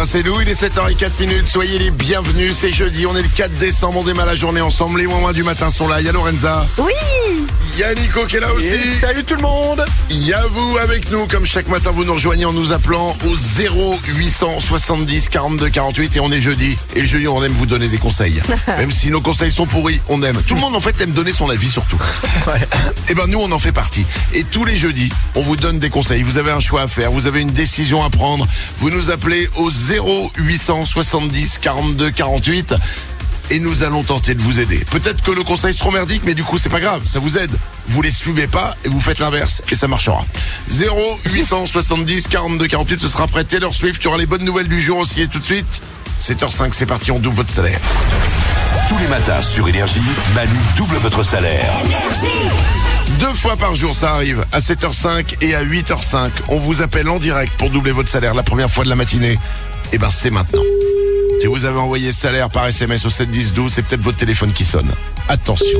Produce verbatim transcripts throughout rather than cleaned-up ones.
c'est nous, il est sept heures zéro quatre minutes, soyez les bienvenus, c'est jeudi, on est le quatre décembre, on démarre la journée ensemble, les moins du matin sont là, il y a Lorenza. Oui. Il y a Nico qui est là aussi. Et salut tout le monde. Il y a vous avec nous, comme chaque matin vous nous rejoignez en nous appelant au zéro huit cent soixante-dix quarante-deux quarante-huit et on est jeudi. Et le jeudi on aime vous donner des conseils. Même si nos conseils sont pourris, on aime. Tout le monde en fait aime donner son avis surtout. Ouais. Et ben nous on en fait partie. Et tous les jeudis, on vous donne des conseils. Vous avez un choix à faire, vous avez une décision à prendre. Vous nous appelez au zéro huit cent soixante-dix quarante-deux quarante-huit. Et nous allons tenter de vous aider. Peut-être que le conseil est trop merdique, mais du coup c'est pas grave, ça vous aide. Vous les suivez pas et vous faites l'inverse et ça marchera. zéro huit cent soixante-dix quarante-deux quarante-huit, ce sera après Taylor Swift. Tu auras les bonnes nouvelles du jour aussi et tout de suite. sept heures cinq, c'est parti, on double votre salaire. Tous les matins sur Énergie, Manu double votre salaire. Deux fois par jour, ça arrive, à sept heures cinq et à huit heures cinq. On vous appelle en direct pour doubler votre salaire la première fois de la matinée. Et ben c'est maintenant. Si vous avez envoyé salaire par S M S au sept dix douze, c'est peut-être votre téléphone qui sonne. Attention.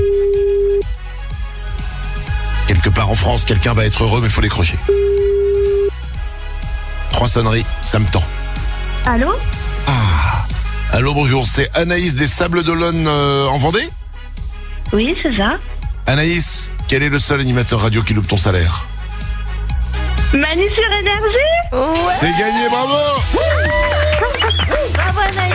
Quelque part en France, quelqu'un va être heureux, mais il faut décrocher. Trois sonneries, ça me tend. Allô? Ah. Allô, bonjour, c'est Anaïs des Sables d'Olonne euh, en Vendée? Oui, c'est ça. Anaïs, quel est le seul animateur radio qui loupe ton salaire? Manu sur Énergie? Ouais. C'est gagné, bravo! Bravo Anaïs.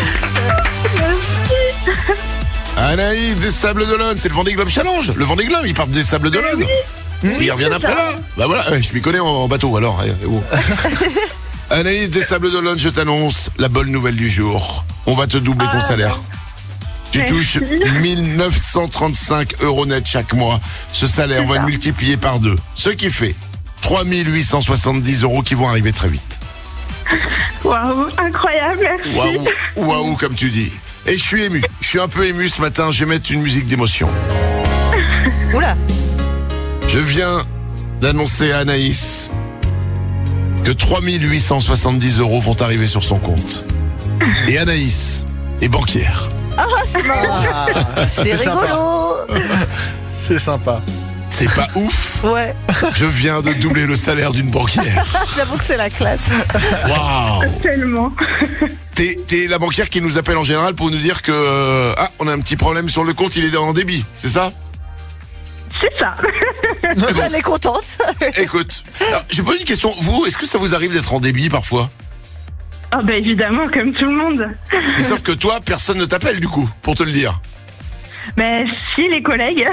Anaïs des Sables d'Olonne, c'est le Vendée Globe Challenge. Le Vendée Globe, il part des Sables d'Olonne. Oui, Et il revient c'est après ça. là. Bah voilà, ouais, je m'y connais en, en bateau alors. eh, oh. Anaïs des Sables d'Olonne, je t'annonce la bonne nouvelle du jour. On va te doubler ton Ah, salaire. Tu merci. touches mille neuf cent trente-cinq euros net chaque mois. Ce salaire C'est va ça. être multiplié par deux. Ce qui fait trois mille huit cent soixante-dix euros qui vont arriver très vite. Waouh, incroyable, merci. Waouh, waouh, comme tu dis. Et je suis ému. Je suis un peu ému ce matin. Je vais mettre une musique d'émotion. Oula. Je viens d'annoncer à Anaïs que trois mille huit cent soixante-dix euros vont arriver sur son compte. Et Anaïs est banquière. Ah, c'est marrant. Ah, C'est rigolo. C'est sympa. C'est pas ouf. Ouais. Je viens de doubler le salaire d'une banquière. J'avoue que c'est la classe. Waouh. Tellement. T'es, t'es la banquière qui nous appelle en général pour nous dire que euh, ah, on a un petit problème sur le compte, il est en débit, c'est ça? C'est ça. Elle est contente. Écoute, alors, je pose une question. Vous, est-ce que ça vous arrive d'être en débit parfois? Ah bah évidemment, comme tout le monde. Mais sauf que toi, personne ne t'appelle du coup, pour te le dire. Mais si, les collègues.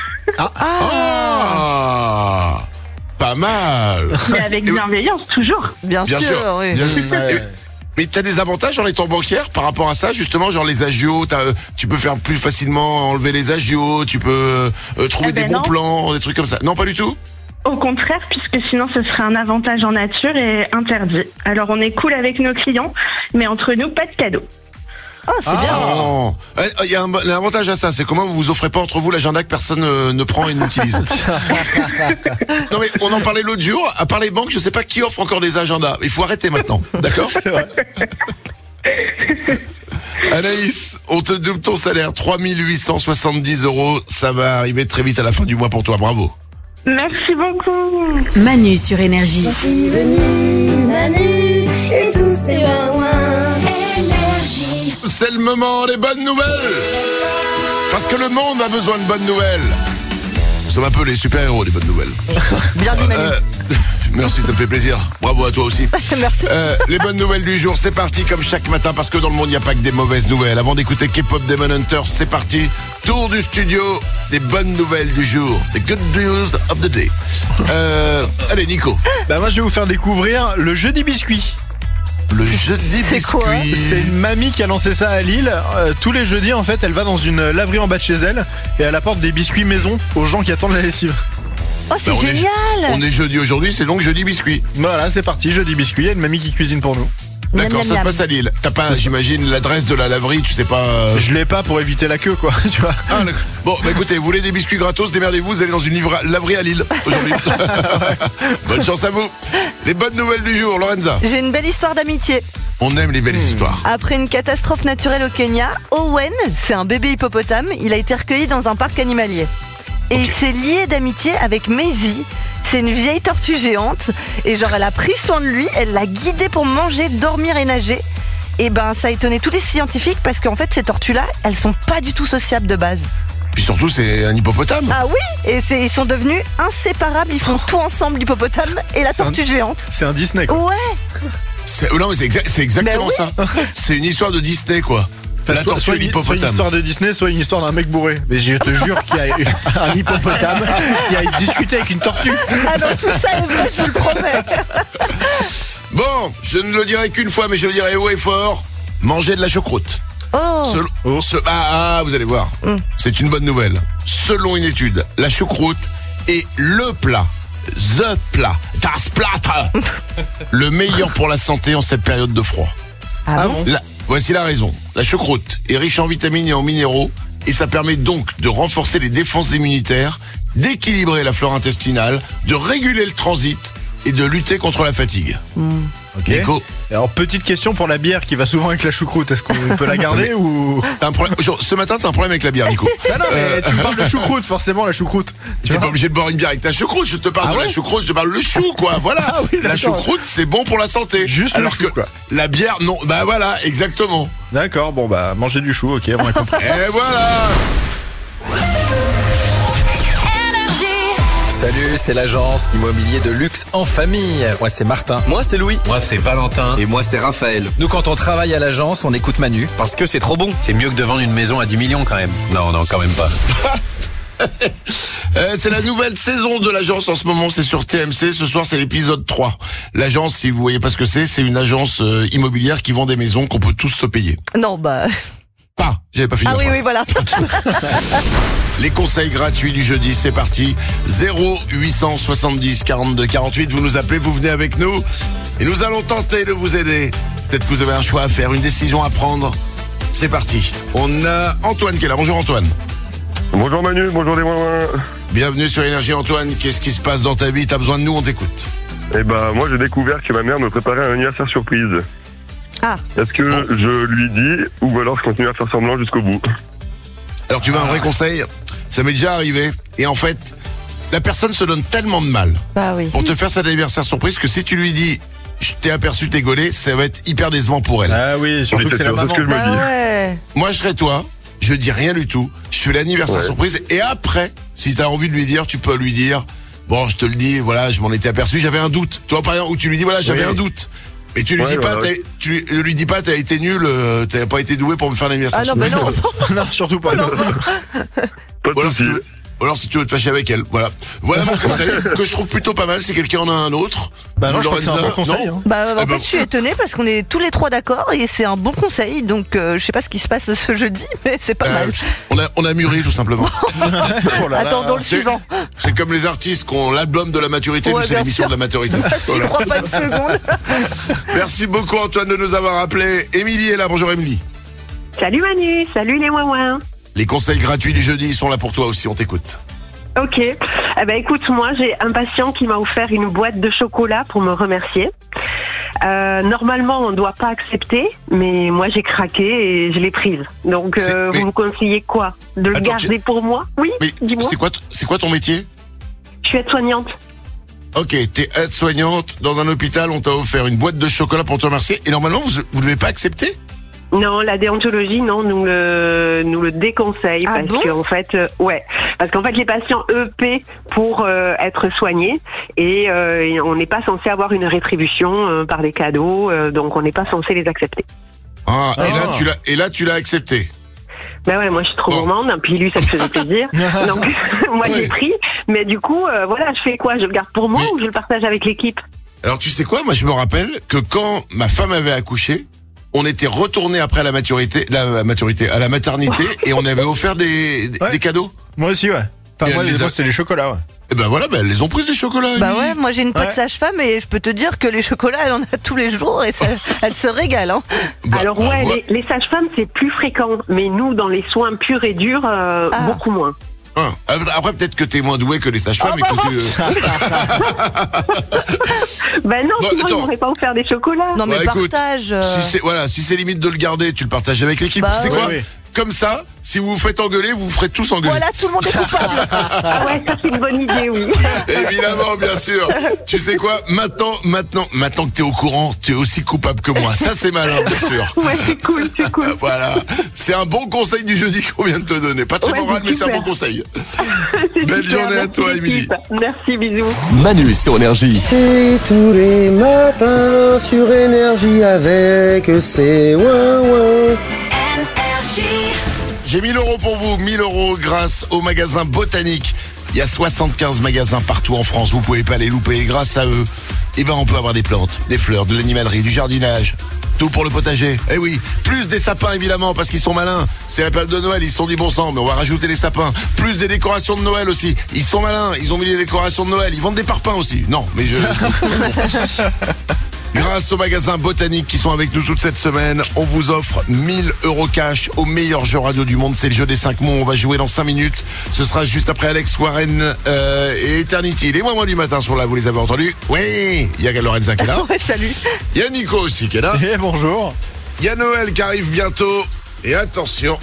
Ah, pas mal. Mais avec bienveillance, toujours. Bien, Bien sûr, sûr, oui. bien sûr. Ouais. Et- Mais t'as des avantages en étant banquière par rapport à ça, justement, genre les agios, t'as, euh, tu peux faire plus facilement enlever les agios, tu peux euh, trouver Eh ben des bons non. plans, des trucs comme ça. Non, pas du tout. Au contraire, puisque sinon ce serait un avantage en nature et interdit. Alors on est cool avec nos clients, mais entre nous, pas de cadeaux. Oh, c'est bien. Oh. Il y a un, un avantage à ça, c'est comment vous vous offrez pas entre vous l'agenda que personne euh, ne prend et n'utilise. Non mais on en parlait l'autre jour, à part les banques, je sais pas qui offre encore des agendas. Il faut arrêter maintenant, d'accord? C'est vrai. Anaïs, on te double ton salaire, trois mille huit cent soixante-dix euros, ça va arriver très vite à la fin du mois pour toi, bravo. Merci beaucoup. Manu sur Énergie. Voici venu Manu et tous ses ouin-ouin. Énergie. C'est le moment des bonnes nouvelles. Parce que le monde a besoin de bonnes nouvelles. Nous sommes un peu les super-héros des bonnes nouvelles. Bien dit, Manu. Euh, merci, ça me fait plaisir. Bravo à toi aussi. Merci. Euh, les bonnes nouvelles du jour, c'est parti comme chaque matin parce que dans le monde il n'y a pas que des mauvaises nouvelles. Avant d'écouter K-pop Demon Hunters, c'est parti. Tour du studio des bonnes nouvelles du jour. The good news of the day. Euh, allez Nico, Bah moi je vais vous faire découvrir le jeudi biscuit. le jeudi c'est quoi biscuit. C'est une mamie qui a lancé ça à Lille. Euh, tous les jeudis en fait elle va dans une laverie en bas de chez elle et elle apporte des biscuits maison aux gens qui attendent la lessive. Oh, c'est Bah, on est- génial. On est jeudi aujourd'hui, c'est donc jeudi biscuit. Voilà c'est parti, jeudi biscuit, il y a une mamie qui cuisine pour nous. Miam, D'accord, miam, ça se miam. passe à Lille. T'as pas, j'imagine, l'adresse de la laverie, tu sais pas. euh, Je l'ai pas pour éviter la queue quoi, tu vois. Ah, d'accord. Bon, bah écoutez, vous voulez des biscuits gratos, démerdez-vous, vous allez dans une livra- laverie à Lille aujourd'hui. Bonne chance à vous. Les bonnes nouvelles du jour, Lorenza. J'ai une belle histoire d'amitié. On aime les belles histoires. Après une catastrophe naturelle au Kenya, Owen, c'est un bébé hippopotame, il a été recueilli dans un parc animalier. Et il s'est lié d'amitié avec Maisie. C'est une vieille tortue géante. Et genre, elle a pris soin de lui, elle l'a guidé pour manger, dormir et nager. Et ben ça a étonné tous les scientifiques parce qu'en fait ces tortues-là, elles sont pas du tout sociables de base. Puis surtout, c'est un hippopotame. Ah oui, et c'est, ils sont devenus inséparables, ils font tout ensemble, l'hippopotame et la C'est tortue un- géante. C'est un Disney, quoi. Ouais. C'est, non, mais c'est, exa- c'est exactement Ben ça. C'est une histoire de Disney, quoi. Enfin, la soit, tortue soit et une, soit une l'hippopotame. histoire de Disney, soit une histoire d'un mec bourré. Mais je te jure qu'il y a un hippopotame qui a discuté avec une tortue. Ah non, tout ça est vrai, je vous le promets. Bon, je ne le dirai qu'une fois, mais je le dirai haut et fort. Manger de la choucroute. Oh. Selon- Oh. ce- ah, ah, vous allez voir. Mm. C'est une bonne nouvelle. Selon une étude, la choucroute est le plat, the plat, das Platte, le meilleur pour la santé en cette période de froid. Ah, Ah bon, bon La- voici la raison. La choucroute est riche en vitamines et en minéraux et ça permet donc de renforcer les défenses immunitaires, d'équilibrer la flore intestinale, de réguler le transit et de lutter contre la fatigue. Ok. Nico, Alors, petite question pour la bière qui va souvent avec la choucroute. Est-ce qu'on peut la garder ou. t'as un problème. Genre, ce matin, t'as un problème avec la bière, Nico. Ah non, mais tu me parles de choucroute, forcément, la choucroute. Tu T'es vois pas obligé de boire une bière avec ta choucroute, je te parle Ah de la ouais choucroute, je parle le chou, quoi, voilà. Ah oui, la d'accord. choucroute, c'est bon pour la santé. Juste le Alors chou, que quoi. la bière, non. Bah voilà, exactement. D'accord, bon bah, manger du chou, ok, on a compris. Et voilà. Salut, c'est l'agence immobilier de luxe en famille. Moi, c'est Martin. Moi c'est Louis. Moi c'est Valentin. Et moi c'est Raphaël. Nous, quand on travaille à l'agence, on écoute Manu. Parce que c'est trop bon. C'est mieux que de vendre une maison à dix millions quand même. Non, non, quand même pas. Euh, c'est la nouvelle saison de l'agence en ce moment, c'est sur T M C. Ce soir, c'est l'épisode trois. L'agence, si vous voyez pas ce que c'est, c'est une agence euh, immobilière qui vend des maisons qu'on peut tous se payer. Non, bah. Pas, j'avais pas fini Ah ma oui, phrase. oui, voilà. Les conseils gratuits du jeudi, c'est parti. zéro huit cent soixante-dix quarante-deux quarante-huit, vous nous appelez, vous venez avec nous et nous allons tenter de vous aider. Peut-être que vous avez un choix à faire, une décision à prendre. C'est parti. On a Antoine qui est là. Bonjour Antoine. Bonjour Manu, bonjour les ouin-ouin. Bienvenue sur Énergie Antoine. Qu'est-ce qui se passe dans ta vie? T'as besoin de nous, on t'écoute. Eh ben moi j'ai découvert que ma mère me préparait un anniversaire surprise. Ah. Est-ce que Bon. je lui dis ou alors je continue à faire semblant jusqu'au bout? Alors tu veux un vrai conseil? Ça m'est déjà arrivé. Et en fait, la personne se donne tellement de mal Bah oui. pour te faire cet anniversaire surprise que si tu lui dis je t'ai aperçu t'es gaulé, ça va être hyper décevant pour elle. Ah oui, surtout Oui, que c'est c'est la sûr, maman. c'est ce que je me Bah dis. ouais. Moi je serais toi, je dis rien du tout, je fais l'anniversaire Ouais. surprise et après, si t'as envie de lui dire, tu peux lui dire bon je te le dis, voilà, je m'en étais aperçu, j'avais un doute. Toi par exemple, où tu lui dis voilà j'avais Oui. un doute. Mais tu lui Ouais, dis pas, voilà. t'as- tu lui- lui dis pas t'as été nul, euh, t'as pas été doué pour me faire l'anniversaire Ah non, bah surprise. non. Non, surtout pas. Pas Ou de alors, si soucis. tu veux, ou alors si tu veux te fâcher avec elle, voilà. Voilà mon conseil que je trouve plutôt pas mal. Si quelqu'un en a un autre, Bah non, je crois que c'est un bon Lorenza, conseil. non hein. Bah en Eh fait ben- je suis étonnée parce qu'on est tous les trois d'accord et c'est un bon conseil donc euh, je sais pas ce qui se passe ce jeudi mais c'est pas Euh, mal. on a on a mûri tout simplement. Oh là là. Attendons le C'est- suivant. C'est comme les artistes qui ont l'album de la maturité, Ouais, nous c'est bien l'émission sûr. de la maturité. J'y Voilà. crois pas une seconde. Merci beaucoup Antoine de nous avoir appelé. Émilie est là, bonjour Émilie. Salut Manu, salut les ouin-ouin. Les conseils gratuits du jeudi sont là pour toi aussi, on t'écoute. Ok. Eh ben écoute, moi j'ai un patient qui m'a offert une boîte de chocolat pour me remercier. Euh, normalement, on ne doit pas accepter, mais moi j'ai craqué et je l'ai prise. Donc, C'est- euh, mais- vous me conseillez quoi? De le Attends, garder tu- pour moi? Oui, Mais dis-moi. c'est quoi t- c'est quoi ton métier? Je suis aide-soignante. Ok, t'es aide-soignante dans un hôpital, on t'a offert une boîte de chocolat pour te remercier et normalement vous vous devez pas accepter? Non, la déontologie, non, nous le, nous le déconseille Ah parce bon qu'en fait, euh, ouais, parce qu'en fait, les patients eux paient pour euh, être soignés et, euh, et on n'est pas censé avoir une rétribution euh, par des cadeaux, euh, donc on n'est pas censé les accepter. Ah, et Ah. là tu l'as et là tu l'as accepté. Ben ouais, moi je suis trop Bon. gourmande, puis lui ça me faisait plaisir, donc moi Ouais. j'ai pris, mais du coup, euh, voilà, je fais quoi? Je le garde pour moi Mais- ou je le partage avec l'équipe? Alors tu sais quoi, moi je me rappelle que quand ma femme avait accouché, on était retourné après la maturité, la maturité, à la maternité et on avait offert des, des, Ouais. des cadeaux. Moi aussi, ouais. Enfin, Et moi, elle les les a- moi, c'est les chocolats, ouais. Et ben voilà, ben elles les ont prises les chocolats. Bah Émilie. ouais, moi j'ai une pote Ouais. sage-femme et je peux te dire que les chocolats elle en a tous les jours et ça, elle se régale hein. Bah, Alors ouais, ouais. les, les sages-femmes c'est plus fréquent, mais nous dans les soins purs et durs, euh, Ah. beaucoup moins. Hein. Après peut-être que t'es moins doué que les sages-femmes et que tu... Ben non, Bon, sinon attends. ils m'auraient pas offert des chocolats. Non mais Bah, écoute, partage. euh, Si c'est voilà, si c'est limite de le garder, tu le partages avec l'équipe. Bah tu sais ouais. quoi Oui, oui. Comme ça, si vous vous faites engueuler, vous vous ferez tous engueuler. Voilà, tout le monde est coupable. Ah ouais, ça c'est une bonne idée, oui. Évidemment, bien sûr. Tu sais quoi? Maintenant, maintenant, maintenant que t'es au courant, tu es aussi coupable que moi. Ça, c'est malin, bien sûr. Ouais, c'est cool, c'est cool. Voilà. C'est un bon conseil du jeudi qu'on vient de te donner. Pas très Ouais, moral, c'est mais c'est un super. bon conseil. C'est Belle super, journée à merci toi, l'équipe. Émilie. Merci, bisous. Manu sur Énergie. C'est tous les matins sur Énergie avec ses ouin ouin. J'ai mille euros pour vous, mille euros grâce au magasin Botanique. Il y a soixante-quinze magasins partout en France, vous pouvez pas les louper. Et grâce à eux, eh ben on peut avoir des plantes, des fleurs, de l'animalerie, du jardinage. Tout pour le potager. Eh oui, plus des sapins évidemment parce qu'ils sont malins. C'est la période de Noël, ils se sont dit bon sang, mais on va rajouter les sapins. Plus des décorations de Noël aussi. Ils sont malins, ils ont mis les décorations de Noël. Ils vendent des parpaings aussi. Non, mais je... Grâce au magasin Botanique qui sont avec nous toute cette semaine, on vous offre mille euros cash au meilleur jeu radio du monde. C'est le jeu des cinq mots. On va jouer dans cinq minutes. Ce sera juste après Alex Warren euh, et Eternity. Les mois du matin sont là, vous les avez entendus? Oui, il y a Lorenza qui est là. Ouais, salut. Il y a Nico aussi qui est là. Et bonjour. Il y a Noël qui arrive bientôt. Et attention,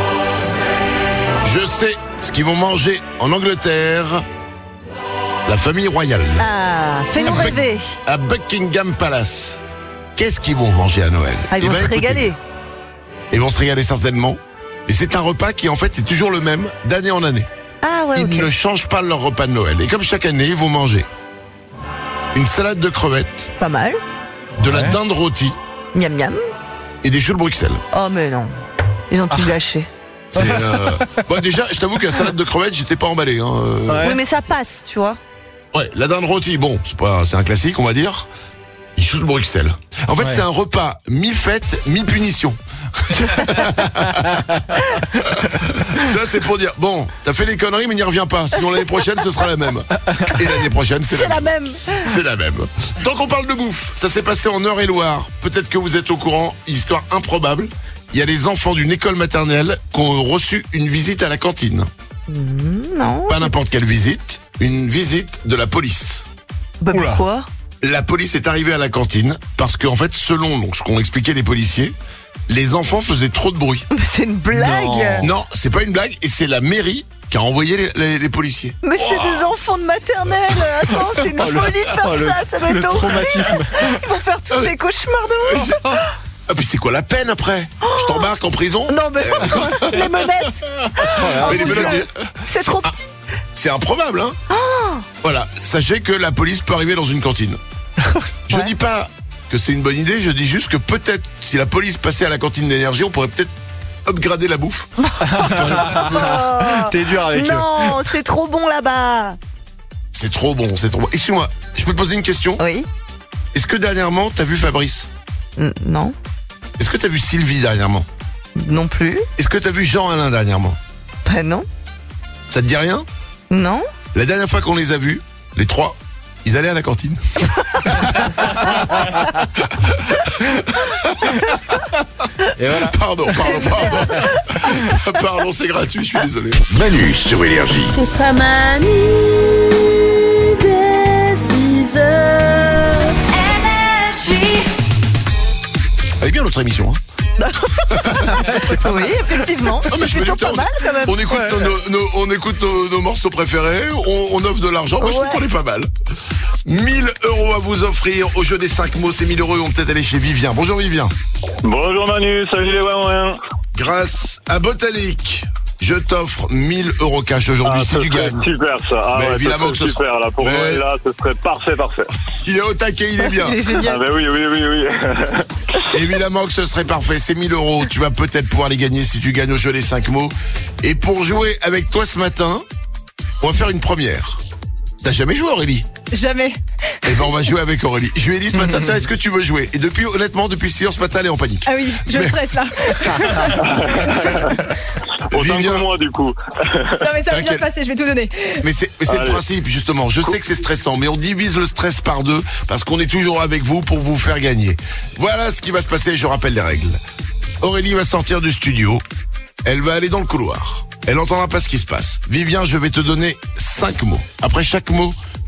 je sais ce qu'ils vont manger en Angleterre. La famille royale. Ah, fais-nous À Buck- rêver. À Buckingham Palace. Qu'est-ce qu'ils vont manger à Noël? Ah, ils Eh vont ben, se écoutez, régaler. Ils vont se régaler certainement. Et c'est un repas qui en fait est toujours le même d'année en année. Ah ouais, Ils ok. ne changent pas leur repas de Noël. Et comme chaque année, ils vont manger une salade de crevettes, Pas mal. de la Ouais. dinde rôtie Miam miam. et des choux de Bruxelles. Oh mais non. Ils ont tout gâché. C'est, euh... bon, déjà, je t'avoue que la salade de crevettes, j'étais pas emballé. Hein. euh. Ouais. Oui mais ça passe, tu vois. Ouais, la dinde rôtie, bon, c'est pas, c'est un classique, on va dire. Les choux de Bruxelles. En fait, Ouais. c'est un repas mi-fête, mi-punition. Tu vois, c'est pour dire, bon, t'as fait des conneries, mais n'y reviens pas. Sinon, l'année prochaine, ce sera la même. Et l'année prochaine, c'est la, C'est la même. même. C'est la même. Tant qu'on parle de bouffe, ça s'est passé en Eure-et-Loire. Peut-être que vous êtes au courant, histoire improbable. Il y a des enfants d'une école maternelle qui ont reçu une visite à la cantine. Non. Pas n'importe quelle visite, une visite de la police. Bah Oula. pourquoi? La police est arrivée à la cantine parce qu'en fait, selon donc, ce qu'ont expliqué les policiers, les enfants faisaient trop de bruit. Mais c'est une blague. Non, c'est pas une blague et c'est la mairie qui a envoyé les, les- les policiers. Mais c'est des enfants de maternelle. Attends, c'est une Oh, le- folie de faire oh, le- ça. Ça doit le être horrible. traumatisme. Ils vont faire tous des cauchemars de ouf. Ah puis c'est quoi la peine après? Je t'embarque en prison? Non mais les menettes. Oh, Mais les mon menottes, Dieu. C'est trop petit. c'est improbable, hein? Voilà, sachez que la police peut arriver dans une cantine. Je Ouais. dis pas que c'est une bonne idée, je dis juste que peut-être si la police passait à la cantine d'énergie, on pourrait peut-être upgrader la bouffe. Oh. T'es dur avec eux. Non, c'est trop bon là-bas. C'est trop bon, c'est trop bon. Excuse-moi, je peux te poser une question? Oui. Est-ce que dernièrement, t'as vu Fabrice? N- Non. Est-ce que t'as vu Sylvie dernièrement? Non plus. Est-ce que t'as vu Jean-Alain dernièrement? Bah non. Ça te dit rien? Non. La dernière fois qu'on les a vus, les trois, ils allaient à la cantine. Et voilà. Pardon, pardon, pardon. Pardon, c'est gratuit, je suis désolé. Manu sur Énergie. Ce sera Manu dès six heures. Énergie. Elle est bien notre émission, hein. Oui, effectivement. Ah, mais C'est je me plutôt dis, pas on- mal quand même. On écoute, nos, nos- nos- on écoute nos, nos morceaux préférés, on, on offre de l'argent, moi je trouve Ouais. qu'on est pas mal. mille euros à vous offrir au jeu des cinq mots, ces mille euros vont peut-être aller chez Vivien. Bonjour Vivien. Bonjour Manu, salut les ouin. Grâce à Botanique, je t'offre mille euros cash aujourd'hui Ah, si ce tu serait gagnes. super ça. Ah Mais ouais, évidemment ce que serait ce super sera- là pour Mais- Noël là, ce serait parfait, parfait. Il est au taquet, il est bien. Il est Ah génial. ben oui, oui, oui, oui. Évidemment que ce serait parfait, c'est mille euros. Tu vas peut-être pouvoir les gagner si tu gagnes au jeu des cinq mots. Et pour jouer avec toi ce matin, on va faire une première. T'as jamais joué Aurélie? Jamais. Eh ben on va jouer avec Aurélie. Je lui ai dit ce matin, tiens, est-ce que tu veux jouer? Et depuis, honnêtement, depuis six heures ce matin, elle est en panique. Ah oui, je Mais- stresse là. Autant Vivien. que moi du coup. Non mais ça va bien T'inquiète. se passer, je vais tout donner. Mais c'est mais c'est le Allez. principe, justement. Je sais que c'est stressant, mais on divise le stress par deux parce qu'on est toujours avec vous pour vous faire gagner. Voilà ce qui va se passer, je rappelle les règles. Aurélie va sortir du studio. Elle va aller dans le couloir. Elle n'entendra pas ce qui se passe. Vivien, je vais te donner cinq mots. Après chaque mot,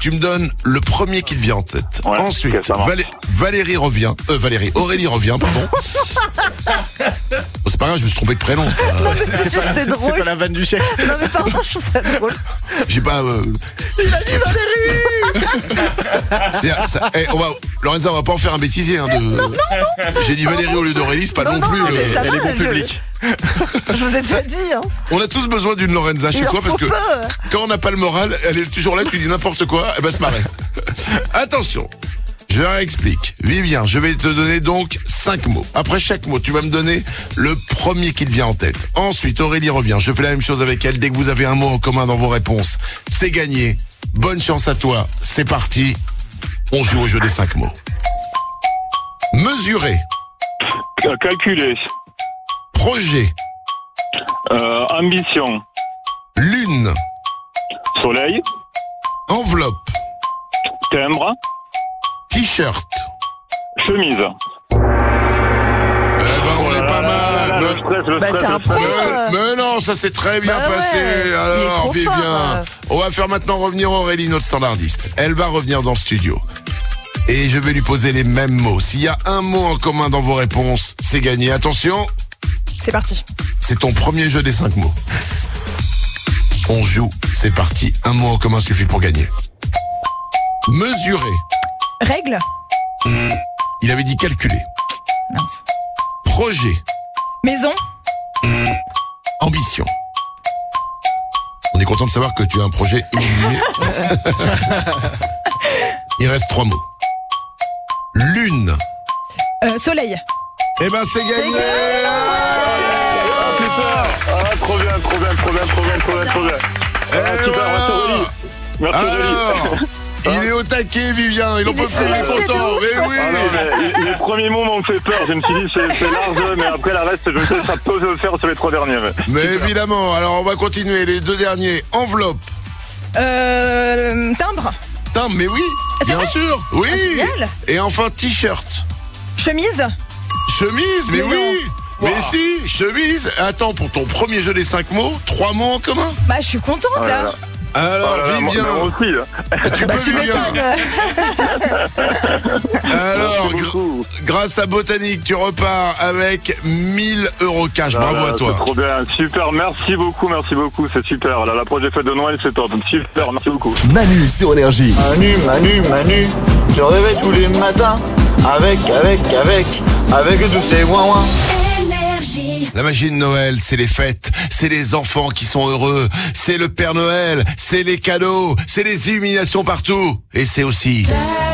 tu me donnes le premier qui te vient en tête. Ouais, Ensuite, ok, ça marche. Valé- Valérie revient. Euh, Valérie, Aurélie revient, pardon. Bon, c'est pas grave, je me suis trompé de prénom. c'est pas- Non, mais C'est c'est pas, juste, c'est la- c'est drôle. pas la vanne du siècle. Non, mais pardon, je trouve ça drôle. J'ai pas. euh, Il a dit Valérie. c'est- ça- eh, on va, Lorenza, on va pas en faire un bêtisier. Hein, de... J'ai dit Valérie au lieu d'Aurélie, c'est pas non, Non, plus. non, le- mais ça Elle est va, bon je- public. Je vous ai déjà dit, hein. On a tous besoin d'une Lorenza chez Il en soi parce faut que pas. quand on n'a pas le moral, elle est toujours là, tu dis n'importe quoi, elle va se marrer. Attention, je réexplique. Vivien, je vais te donner donc cinq mots. Après chaque mot, tu vas me donner le premier qui te vient en tête. Ensuite, Aurélie revient. Je fais la même chose avec elle. Dès que vous avez un mot en commun dans vos réponses, c'est gagné. Bonne chance à toi. C'est parti. On joue au jeu des cinq mots. Mesurer. Euh, Calculer. Projet. Euh, ambition. Lune. Soleil. Enveloppe. Timbre. T-shirt. Chemise. Eh ben, on est pas mal. Le Me- stress, le Bah, stress, t'es un le stress. pro. Mais, mais non, ça s'est très bien Bah ouais, passé. il est Alors, trop Vivien, fort. on va faire maintenant revenir Aurélie, notre standardiste. Elle va revenir dans le studio. Et je vais lui poser les mêmes mots. S'il y a un mot en commun dans vos réponses, c'est gagné. Attention, C'est parti. c'est ton premier jeu des cinq mots. On joue, c'est parti. Un mot en commun suffit pour gagner. Mesurer. Règle. Il avait dit calculer. Mince. Projet. Maison. Ambition. On est content de savoir que tu as un projet immobilier. Il reste trois mots. Lune. Euh, soleil. Eh ben c'est gagné. Ah, putain. Ah, trop bien, trop bien, trop bien, trop bien, trop bien, trop bien. Eh Ah, super, voilà. merci Aurélie. Merci Alors, Aurélie. il est au taquet, Vivien. Il en peut plus, il est content. Mais oui. Ah non, mais les, les premiers mots m'ont fait peur. Je me suis dit, c'est c'est large, mais après, la reste, je me suis dit, ça peut se faire sur les trois derniers. Mais, Mais évidemment. Alors, on va continuer. Les deux derniers. Enveloppe. Euh, timbre. Putain, mais oui. C'est Bien vrai sûr. Oui. Ah, génial. Et enfin, t-shirt. Chemise. Chemise, mais, Mais oui. non. Mais si, chemise. Attends, pour ton premier jeu des cinq mots, trois mots en commun. Bah, je suis contente Oh là là. là. Alors, Oh là là, moi- Vivien. moi aussi. hein. Tu Bah, peux, tu Vivien. m'étonnes. Alors, Merci gr- beaucoup. grâce à Botanique, tu repars avec mille euros cash. Bravo Ah là, à toi. C'est trop bien, super, merci beaucoup, merci beaucoup, c'est super. Là, la projet fête de Noël, c'est top. Super, merci beaucoup. Manu sur Énergie. Manu, Manu, Manu, je réveille tous les matins avec, avec, avec, avec tous ces ouin-ouin. La magie de Noël, c'est les fêtes, c'est les enfants qui sont heureux, c'est le Père Noël, c'est les cadeaux, c'est les illuminations partout. Et c'est aussi...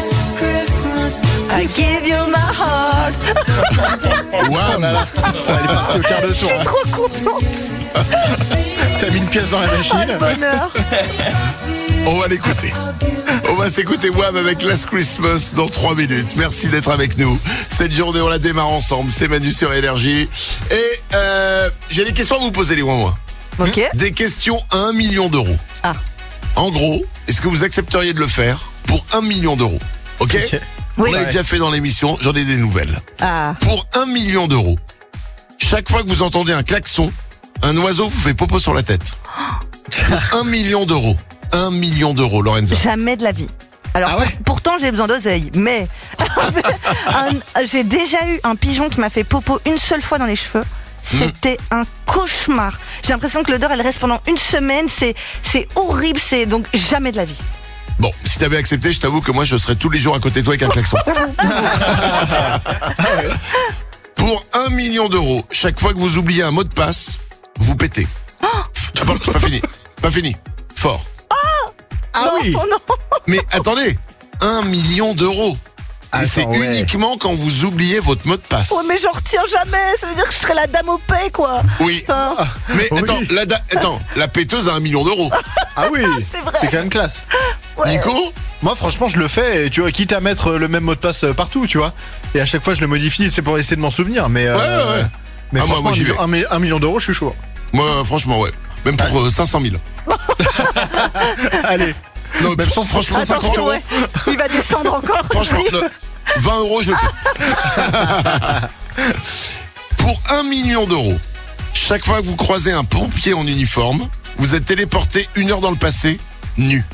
I give you my heart. Wham. Elle est partie au quart de tour. Je suis trop contente. T'as mis une pièce dans la Oh, machine. le bonheur. On va l'écouter. On va s'écouter Wham avec Last Christmas dans trois minutes. Merci d'être avec nous. Cette journée, on la démarre ensemble. C'est Manu sur Énergie. Et euh, j'ai des questions à vous poser, les moi. Ok. Des questions à un million d'euros. Ah. En gros, est-ce que vous accepteriez de le faire pour un million d'euros? Ok, Ok. Oui. On l'a Ouais. déjà fait dans l'émission, j'en ai des nouvelles. Ah. Pour un million d'euros, chaque fois que vous entendez un klaxon, un oiseau vous fait popo sur la tête. Pour un million d'euros. Un million d'euros, Lorenza. Jamais de la vie. Alors, Ah ouais pour- pourtant, j'ai besoin d'oseille, mais un- j'ai déjà eu un pigeon qui m'a fait popo une seule fois dans les cheveux. C'était un cauchemar. J'ai l'impression que l'odeur, elle reste pendant une semaine. C'est, c'est horrible. C'est donc jamais de la vie. Bon, si t'avais accepté, je t'avoue que moi je serais tous les jours à côté de toi avec un klaxon. Pour un million d'euros, chaque fois que vous oubliez un mot de passe, vous pétez. Ah bon, c'est pas fini. Pas fini. Fort. Ah non, oui. oh non. Mais attendez, un million d'euros. Et Attends, c'est ouais. uniquement quand vous oubliez votre mot de passe. Ouais, mais j'en retiens jamais. Ça veut dire que je serais la dame au paix, quoi. Oui. Enfin, Mais Oui. attends, la, da- attends, la péteuse a un million d'euros. Ah oui. C'est vrai. C'est quand même classe. ouais. Nico? Moi, franchement, je le fais, et tu vois, quitte à mettre le même mot de passe partout, tu vois. Et à chaque fois, je le modifie, c'est pour essayer de m'en souvenir. Mais, euh, Ouais, ouais. mais Ah, moi, franchement, moi, j'y un, million, vais. un mi- un million d'euros, je suis chaud. Moi, franchement, ouais. Même pour euh, cinq cent mille. Allez. Non, Même mais cent- franchement, cent cinquante Attention, euros. ouais. Il va descendre encore. franchement, non, vingt euros, je le fais. Pour un million d'euros, chaque fois que vous croisez un pompier en uniforme, vous êtes téléporté une heure dans le passé, nu.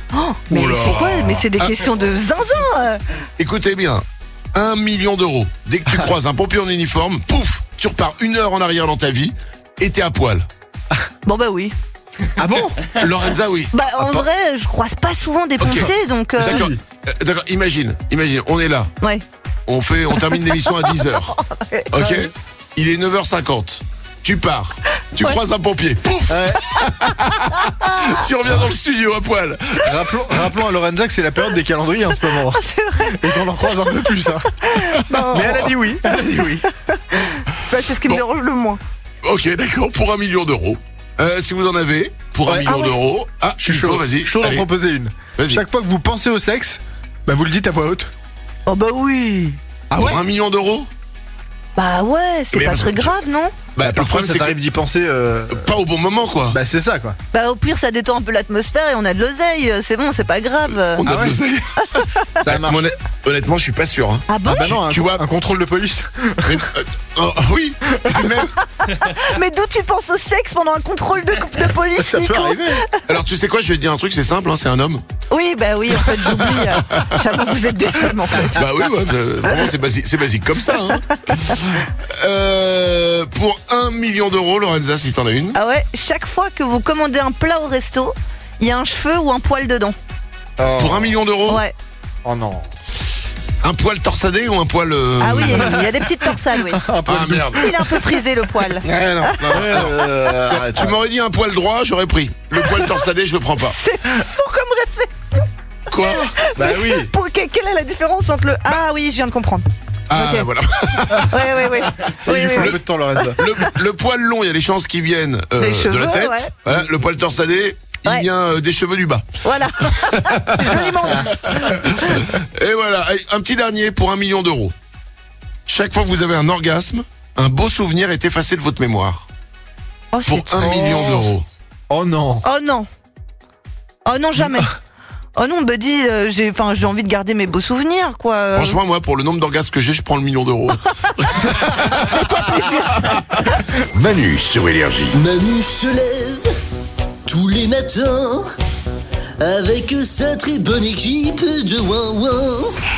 Oh, mais Oula. c'est quoi? Mais c'est des Ah. questions de zinzin. euh. Écoutez bien, un million d'euros. Dès que tu croises un pompier en uniforme, pouf, tu repars une heure en arrière dans ta vie et t'es à poil. Bon bah oui. Ah bon? Lorenza, oui. Bah en Ah, pas- vrai, je croise pas souvent des Ok. pompiers, donc. euh, D'accord, euh, d'accord, imagine, imagine, on est là. Ouais. On fait, on termine l'émission à dix heures. Ok? Il est neuf heures cinquante. Tu pars. Tu Ouais. croises un pompier. Pouf! Ouais. Tu reviens dans le studio à poil. Rappelons, rappelons à Lorenza que c'est la période des calendriers en ce moment. C'est vrai. Et qu'on en croise un peu plus. Hein. Non. Mais elle a dit oui. Elle a dit oui. Bah, c'est ce qui Bon. me dérange le moins. Ok, d'accord, pour un million d'euros. Euh, si vous en avez, pour un Ouais. million Ah ouais. d'euros. Ah, Je suis Nico, chaud. vas-y. Chaud d'en allez. proposer une. Vas-y. Chaque fois que vous pensez au sexe, bah vous le dites à voix haute. Oh bah oui. Ah Pour un million d'euros? Bah ouais, c'est Mais pas parce très que tu- grave, non? Bah, le Parfois problème, ça c'est t'arrive que d'y penser. euh, pas au bon moment, quoi. Bah c'est ça quoi. Bah au pire, ça détend un peu l'atmosphère et on a de l'oseille. C'est bon, c'est pas grave. On a Ah de ouais. l'oseille. Ça marche. Honnêt- Honnêtement, je suis pas sûr. Hein. Ah bon? Ah bah non, un, tu vois- un contrôle de police. Mais, euh, oh, oui, et puis même. Mais d'où tu penses au sexe pendant un contrôle de, de police, Ça Nico? peut arriver. Alors, tu sais quoi, je vais te dire un truc, c'est simple, hein, c'est un homme. Oui, bah oui, en fait, j'oublie. euh, J'avoue que vous êtes des femmes, en fait. Bah oui, ouais, euh, vraiment, c'est basique, c'est basique comme ça. Hein. Euh, pour un million d'euros, Lorenza, si t'en as une. Ah ouais, chaque fois que vous commandez un plat au resto, il y a un cheveu ou un poil dedans. Oh. Pour un million d'euros, Ouais. Oh non. un poil torsadé ou un poil. euh, Ah oui, il y a des petites torsades, oui. Un peu Ah merde. Il est un peu frisé, le poil. Ouais, non. non, euh, arrête, Tu arrête. m'aurais dit un poil droit, j'aurais pris. Le poil torsadé, je le prends pas. C'est fou comme réflexion. Quoi? Bah oui. Pour, que- quelle est la différence entre le... Ah oui, je viens de comprendre. Ah, Ok. voilà. Oui, oui, oui. Il oui, lui oui, faut un oui. peu de temps, Lorenza. Le, le poil long, il y a des chances qu'il vienne euh, Des de cheveux, la tête. ouais. Voilà, le poil torsadé, il Ouais. vient euh, des cheveux du bas. Voilà. C'est joliment dit. Et voilà, allez, un petit dernier pour un million d'euros. Chaque fois que vous avez un orgasme, un beau souvenir est effacé de votre mémoire. Oh, Pour c'est... un million d'euros. Oh non. Oh non. Oh non, jamais. Oh non, Buddy, euh, j'ai, enfin, j'ai envie de garder mes beaux souvenirs, quoi. Euh, Franchement, moi, pour le nombre d'orgasmes que j'ai, je prends le million d'euros. Manu sur Énergie. Manu se lève tous les matins avec sa très bonne équipe de Ouin Ouin.